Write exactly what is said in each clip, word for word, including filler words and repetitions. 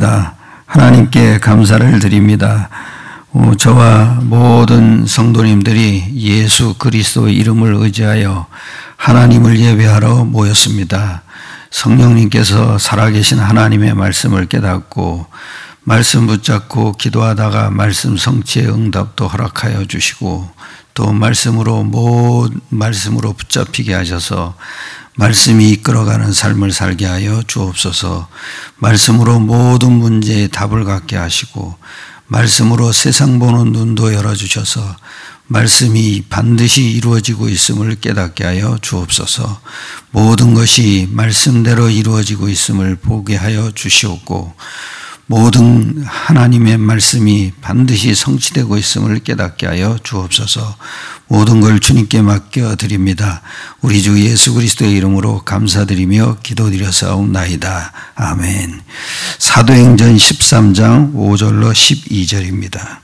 기도합니다. 하나님께 감사를 드립니다. 어, 저와 모든 성도님들이 예수 그리스도 이름을 의지하여 하나님을 예배하러 모였습니다. 성령님께서 살아계신 하나님의 말씀을 깨닫고 말씀 붙잡고 기도하다가 말씀 성취의 응답도 허락하여 주시고 또 말씀으로 모 말씀으로 붙잡히게 하셔서 말씀이 이끌어가는 삶을 살게 하여 주옵소서. 말씀으로 모든 문제에 답을 갖게 하시고 말씀으로 세상 보는 눈도 열어주셔서 말씀이 반드시 이루어지고 있음을 깨닫게 하여 주옵소서. 모든 것이 말씀대로 이루어지고 있음을 보게 하여 주시옵고 모든 하나님의 말씀이 반드시 성취되고 있음을 깨닫게 하여 주옵소서. 모든 걸 주님께 맡겨드립니다. 우리 주 예수 그리스도의 이름으로 감사드리며 기도드려사옵나이다. 아멘. 사도행전 십삼 장 오 절로 십이 절입니다.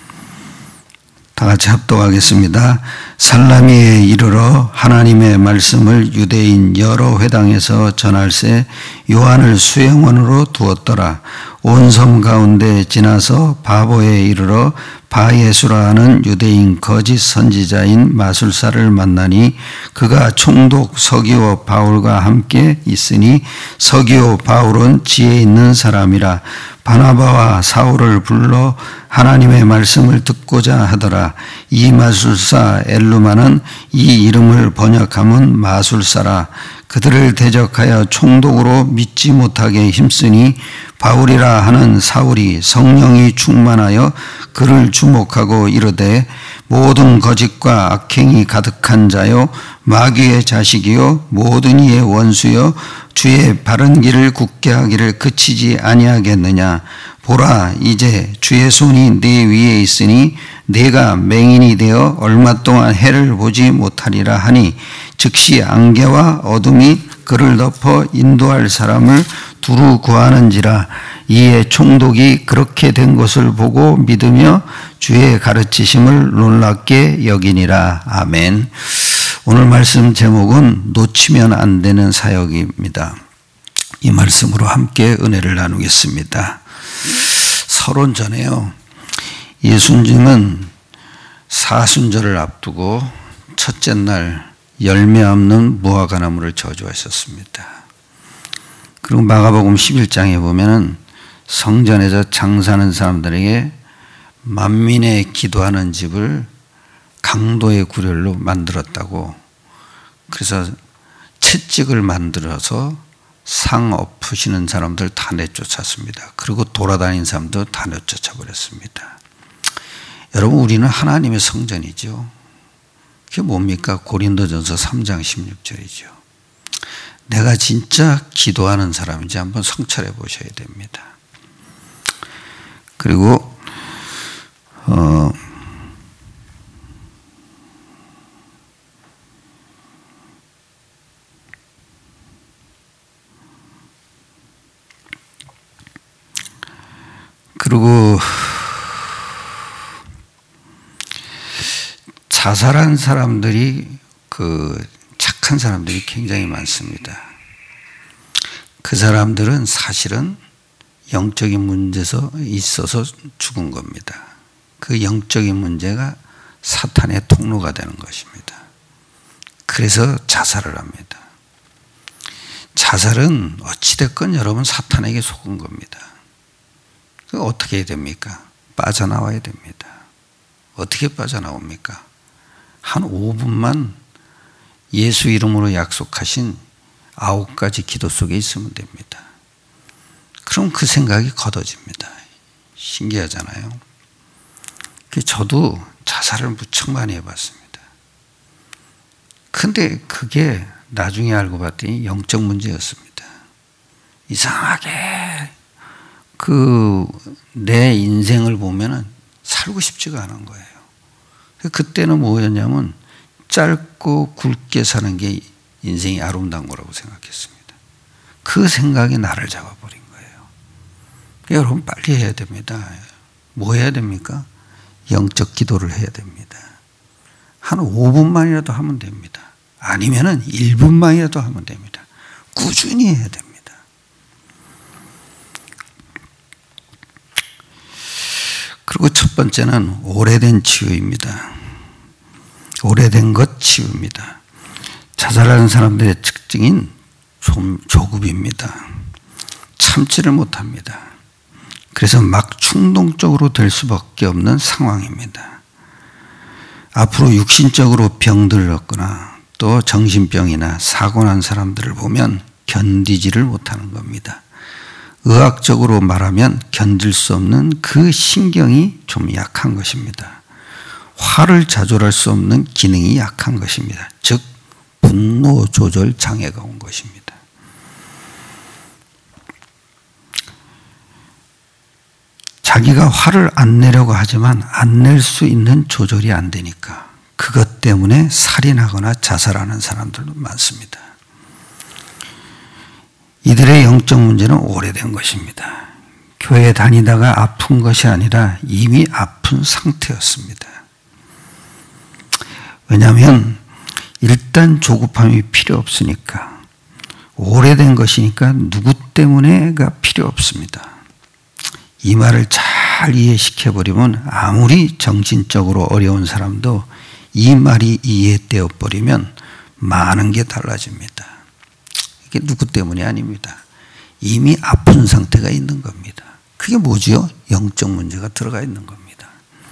다 같이 합독하겠습니다. 살라미에 이르러 하나님의 말씀을 유대인 여러 회당에서 전할세 요한을 수행원으로 두었더라. 온 섬 가운데 지나서 바보에 이르러 바예수라 하는 유대인 거짓 선지자인 마술사를 만나니 그가 총독 서기오 바울과 함께 있으니 서기오 바울은 지혜 있는 사람이라. 바나바와 사울을 불러 하나님의 말씀을 듣고자 하더라. 이 마술사 엘루마는 이 이름을 번역하면 마술사라. 그들을 대적하여 총독으로 믿지 못하게 힘쓰니 바울이라 하는 사울이 성령이 충만하여 그를 주목하고 이르되 모든 거짓과 악행이 가득한 자요 마귀의 자식이요 모든 이의 원수요 주의 바른 길을 굳게 하기를 그치지 아니하겠느냐. 보라 이제 주의 손이 네 위에 있으니 네가 맹인이 되어 얼마 동안 해를 보지 못하리라 하니 즉시 안개와 어둠이 그를 덮어 인도할 사람을 두루 구하는지라. 이에 총독이 그렇게 된 것을 보고 믿으며 주의 가르치심을 놀랍게 여기니라. 아멘. 오늘 말씀 제목은 놓치면 안 되는 사역입니다. 이 말씀으로 함께 은혜를 나누겠습니다. 서론 전에요. 예수님은 사순절을 앞두고 첫째 날 열매 없는 무화과 나무를 저주하셨습니다. 그리고 마가복음 십일 장에 보면은 성전에서 장사하는 사람들에게 만민의 기도하는 집을 강도의 구렬로 만들었다고. 그래서 채찍을 만들어서 상 엎으시는 사람들 다 내쫓았습니다. 그리고 돌아다니는 사람도 다 내쫓아 버렸습니다. 여러분 우리는 하나님의 성전이죠. 그게 뭡니까? 고린도전서 삼 장 십육 절이죠. 내가 진짜 기도하는 사람인지 한번 성찰해 보셔야 됩니다. 그리고 어, 그리고 자살한 사람들이 그 착한 사람들이 굉장히 많습니다. 그 사람들은 사실은 영적인 문제에서 있어서 죽은 겁니다. 그 영적인 문제가 사탄의 통로가 되는 것입니다. 그래서 자살을 합니다. 자살은 어찌됐건 여러분 사탄에게 속은 겁니다. 그 어떻게 해야 됩니까? 빠져나와야 됩니다. 어떻게 빠져나옵니까? 한 오 분만 예수 이름으로 약속하신 아홉 가지 기도 속에 있으면 됩니다. 그럼 그 생각이 걷어집니다. 신기하잖아요. 저도 자살을 무척 많이 해봤습니다. 근데 그게 나중에 알고 봤더니 영적 문제였습니다. 이상하게 그 내 인생을 보면은 살고 싶지가 않은 거예요. 그때는 뭐였냐면 짧고 굵게 사는 게 인생이 아름다운 거라고 생각했습니다. 그 생각이 나를 잡아버린 거예요. 여러분 빨리 해야 됩니다. 뭐 해야 됩니까? 영적 기도를 해야 됩니다. 한 오 분만이라도 하면 됩니다. 아니면은 일 분만이라도 하면 됩니다. 꾸준히 해야 됩니다. 번째는 오래된 치유입니다. 오래된 것 치유입니다. 자살하는 사람들의 특징인 좀 조급입니다. 참지를 못합니다. 그래서 막 충동적으로 될 수밖에 없는 상황입니다. 앞으로 육신적으로 병들을 얻거나 또 정신병이나 사고 난 사람들을 보면 견디지를 못하는 겁니다. 의학적으로 말하면 견딜 수 없는 그 신경이 좀 약한 것입니다. 화를 자절할 수 없는 기능이 약한 것입니다. 즉 분노 조절 장애가 온 것입니다. 자기가 화를 안 내려고 하지만 안 낼 수 있는 조절이 안 되니까 그것 때문에 살인하거나 자살하는 사람들도 많습니다. 이들의 영적 문제는 오래된 것입니다. 교회 다니다가 아픈 것이 아니라 이미 아픈 상태였습니다. 왜냐하면 일단 조급함이 필요 없으니까, 오래된 것이니까 누구 때문에가 필요 없습니다. 이 말을 잘 이해시켜버리면 아무리 정신적으로 어려운 사람도 이 말이 이해되어 버리면 많은 게 달라집니다. 이게 누구 때문이 아닙니다. 이미 아픈 상태가 있는 겁니다. 그게 뭐지요? 영적 문제가 들어가 있는 겁니다.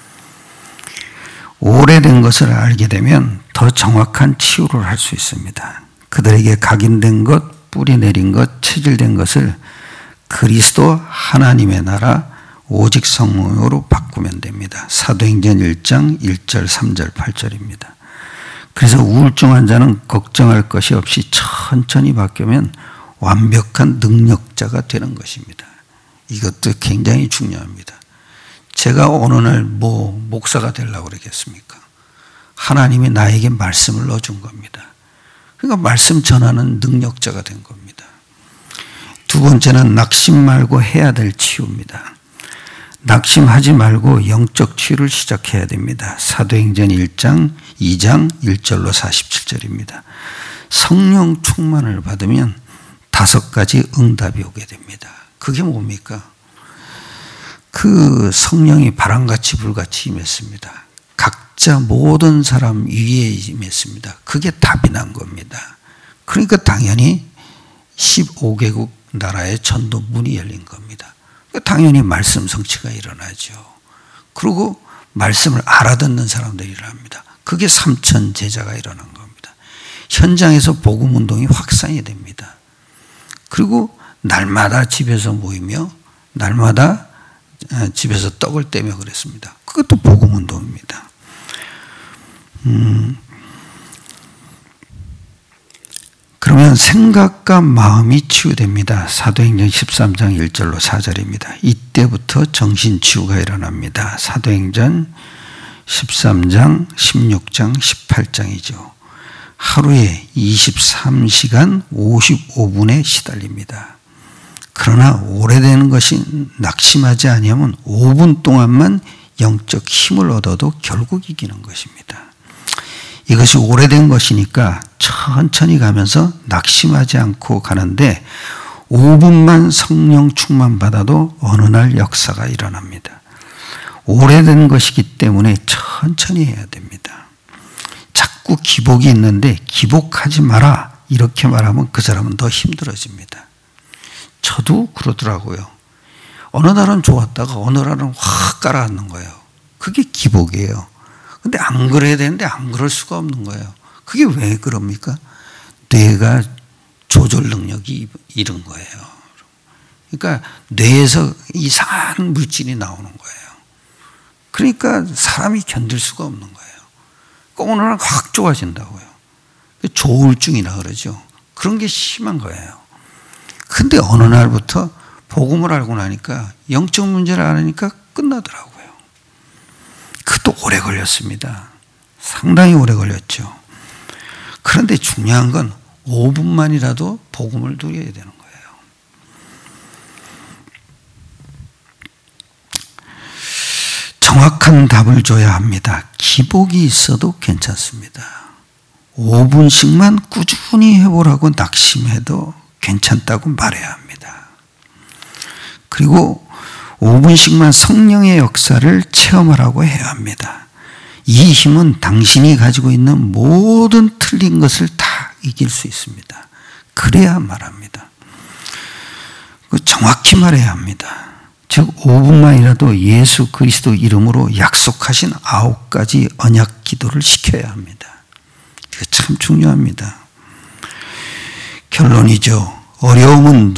오래된 것을 알게 되면 더 정확한 치유를 할 수 있습니다. 그들에게 각인된 것, 뿌리 내린 것, 체질된 것을 그리스도 하나님의 나라 오직 성령으로 바꾸면 됩니다. 사도행전 일 장 일 절 삼 절 팔 절입니다. 그래서 우울증 환자는 걱정할 것이 없이 천천히 바뀌면 완벽한 능력자가 되는 것입니다. 이것도 굉장히 중요합니다. 제가 어느 날 뭐 목사가 되려고 그러겠습니까? 하나님이 나에게 말씀을 넣어준 겁니다. 그러니까 말씀 전하는 능력자가 된 겁니다. 두 번째는 낙심 말고 해야 될 치유입니다. 낙심하지 말고 영적 치유를 시작해야 됩니다. 사도행전 일 장 이 장 일 절로 사십칠 절입니다. 성령 충만을 받으면 다섯 가지 응답이 오게 됩니다. 그게 뭡니까? 그 성령이 바람같이 불같이 임했습니다. 각자 모든 사람 위에 임했습니다. 그게 답이 난 겁니다. 그러니까 당연히 십오 개국 나라의 전도 문이 열린 겁니다. 당연히 말씀 성취가 일어나죠. 그리고 말씀을 알아듣는 사람들이 일어납니다. 그게 삼천 제자가 일어난 겁니다. 현장에서 복음 운동이 확산이 됩니다. 그리고 날마다 집에서 모이며 날마다 집에서 떡을 떼며 그랬습니다. 그것도 복음 운동입니다. 음, 그러면 생각과 마음이 치유됩니다. 사도행전 십삼 장 일 절로 사 절입니다. 이때부터 정신치유가 일어납니다. 사도행전 십삼 장, 십육 장, 십팔 장이죠. 하루에 이십삼 시간 오십오 분에 시달립니다. 그러나 오래되는 것이 낙심하지 아니하면 오 분 동안만 영적 힘을 얻어도 결국 이기는 것입니다. 이것이 오래된 것이니까 천천히 가면서 낙심하지 않고 가는데 오 분만 성령 충만 받아도 어느 날 역사가 일어납니다. 오래된 것이기 때문에 천천히 해야 됩니다. 자꾸 기복이 있는데 기복하지 마라 이렇게 말하면 그 사람은 더 힘들어집니다. 저도 그러더라고요. 어느 날은 좋았다가 어느 날은 확 깔아앉는 거예요. 그게 기복이에요. 근데 안 그래야 되는데 안 그럴 수가 없는 거예요. 그게 왜 그럽니까? 뇌가 조절 능력이 잃은 거예요. 그러니까 뇌에서 이상한 물질이 나오는 거예요. 그러니까 사람이 견딜 수가 없는 거예요. 그러니까 어느 날 확 좋아진다고요. 조울증이라 그러죠. 그런 게 심한 거예요. 근데 어느 날부터 복음을 알고 나니까 영적 문제를 알으니까 끝나더라고요. 그것도 오래 걸렸습니다. 상당히 오래 걸렸죠. 그런데 중요한 건 오 분만이라도 복음을 누려야 되는 거예요. 정확한 답을 줘야 합니다. 기복이 있어도 괜찮습니다. 오 분씩만 꾸준히 해보라고 낙심해도 괜찮다고 말해야 합니다. 그리고 오 분씩만 성령의 역사를 체험하라고 해야 합니다. 이 힘은 당신이 가지고 있는 모든 틀린 것을 다 이길 수 있습니다. 그래야 말합니다. 정확히 말해야 합니다. 즉 오 분만이라도 예수 그리스도 이름으로 약속하신 아홉 가지 언약 기도를 시켜야 합니다. 이거 참 중요합니다. 결론이죠. 어려움은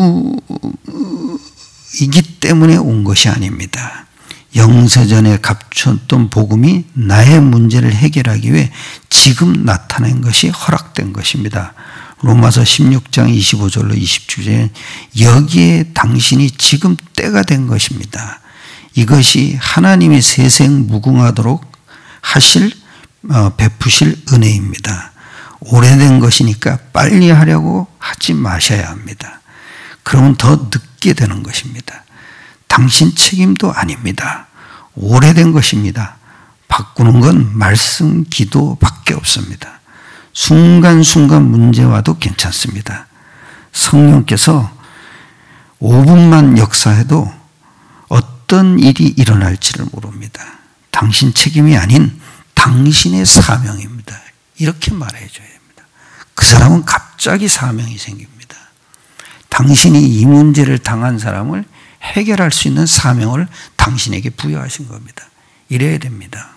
누구이기 때문에 온 것이 아닙니다. 영세전에 갖췄던 복음이 나의 문제를 해결하기 위해 지금 나타낸 것이 허락된 것입니다. 로마서 십육 장 이십오 절로 이십칠 절에 여기에 당신이 지금 때가 된 것입니다. 이것이 하나님이 세생 무궁하도록 하실 어, 베푸실 은혜입니다. 오래된 것이니까 빨리 하려고 하지 마셔야 합니다. 그러면 더 늦게 되는 것입니다. 당신 책임도 아닙니다. 오래된 것입니다. 바꾸는 건 말씀, 기도밖에 없습니다. 순간순간 문제와도 괜찮습니다. 성령께서 오 분만 역사해도 어떤 일이 일어날지를 모릅니다. 당신 책임이 아닌 당신의 사명입니다. 이렇게 말해줘야 합니다. 그 사람은 갑자기 사명이 생깁니다. 당신이 이 문제를 당한 사람을 해결할 수 있는 사명을 당신에게 부여하신 겁니다. 이래야 됩니다.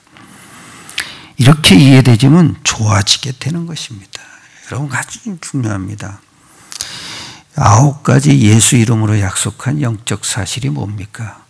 이렇게 이해되지면 좋아지게 되는 것입니다. 여러분 아주 중요합니다. 아홉 가지 예수 이름으로 약속한 영적 사실이 뭡니까?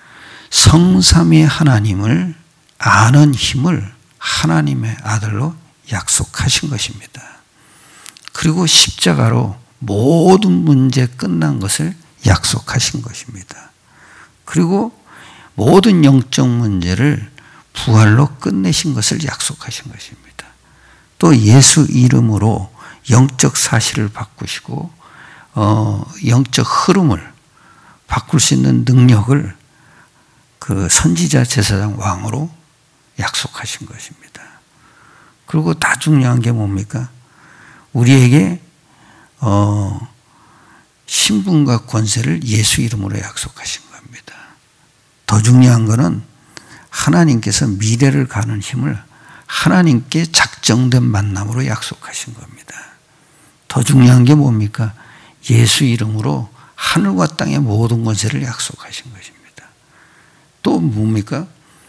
성삼위 하나님을 아는 힘을 하나님의 아들로 약속하신 것입니다. 그리고 십자가로 모든 문제 끝난 것을 약속하신 것입니다. 그리고 모든 영적 문제를 부활로 끝내신 것을 약속하신 것입니다. 또 예수 이름으로 영적 사실을 바꾸시고 어, 영적 흐름을 바꿀 수 있는 능력을 그 선지자 제사장 왕으로 약속하신 것입니다. 그리고 다 중요한 게 뭡니까? 우리에게 어, 신분과 권세를 예수 이름으로 약속하신 겁니다. 더 중요한 것은 하나님께서 미래를 가는 힘을 하나님께 작정된 만남으로 약속하신 겁니다. 더 중요한 게 뭡니까? 예수 이름으로 하늘과 땅의 모든 권세를 약속하신 것입니다. 또 뭡니까?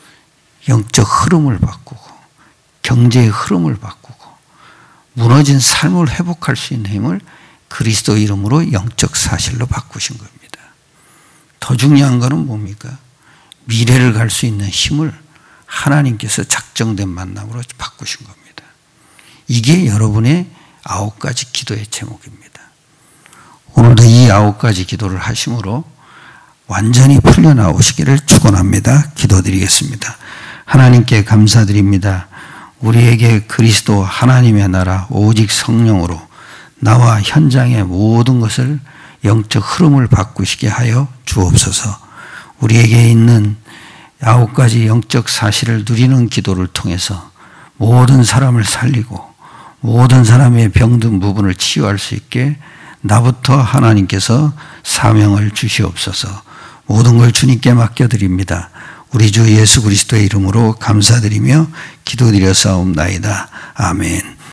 영적 흐름을 바꾸고 경제의 흐름을 바꾸고 무너진 삶을 회복할 수 있는 힘을 그리스도 이름으로 영적 사실로 바꾸신 겁니다. 더 중요한 것은 뭡니까? 미래를 갈 수 있는 힘을 하나님께서 작정된 만남으로 바꾸신 겁니다. 이게 여러분의 아홉 가지 기도의 제목입니다. 오늘도 이 아홉 가지 기도를 하심으로 완전히 풀려나오시기를 축원합니다. 기도드리겠습니다. 하나님께 감사드립니다. 우리에게 그리스도 하나님의 나라 오직 성령으로 나와 현장의 모든 것을 영적 흐름을 바꾸시게 하여 주옵소서. 우리에게 있는 아홉 가지 영적 사실을 누리는 기도를 통해서 모든 사람을 살리고 모든 사람의 병든 부분을 치유할 수 있게 나부터 하나님께서 사명을 주시옵소서. 모든 걸 주님께 맡겨드립니다. 우리 주 예수 그리스도의 이름으로 감사드리며 기도드려 싸움나이다. 아멘.